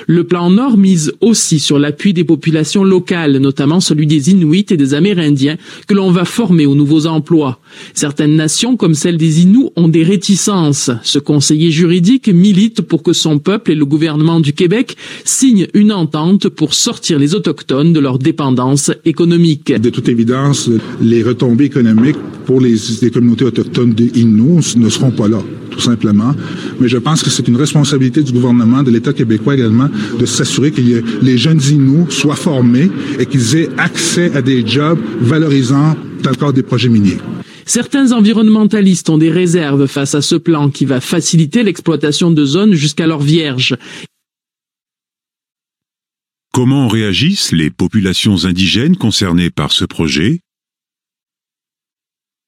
Le plan Nord mise aussi sur l'appui des populations locales, notamment celui des Inuits et des Amérindiens, que l'on va former aux nouveaux emplois. Certaines nations, comme celle des Inuits, ont des réticences. Ce conseiller juridique milite pour que son peuple et le gouvernement du Québec signent une entente pour sortir les Autochtones de leur dépendance économique. De toute évidence, les retombées économiques pour les communautés autochtones des Inuits ne seront pas là, tout simplement. Mais je pense que c'est une responsabilité du gouvernement, de l'État québécois également, de s'assurer que les jeunes Inuits soient formés et qu'ils aient accès à des jobs valorisants dans le cadre des projets miniers. Certains environnementalistes ont des réserves face à ce plan qui va faciliter l'exploitation de zones jusqu'alors vierges. Comment réagissent les populations indigènes concernées par ce projet ?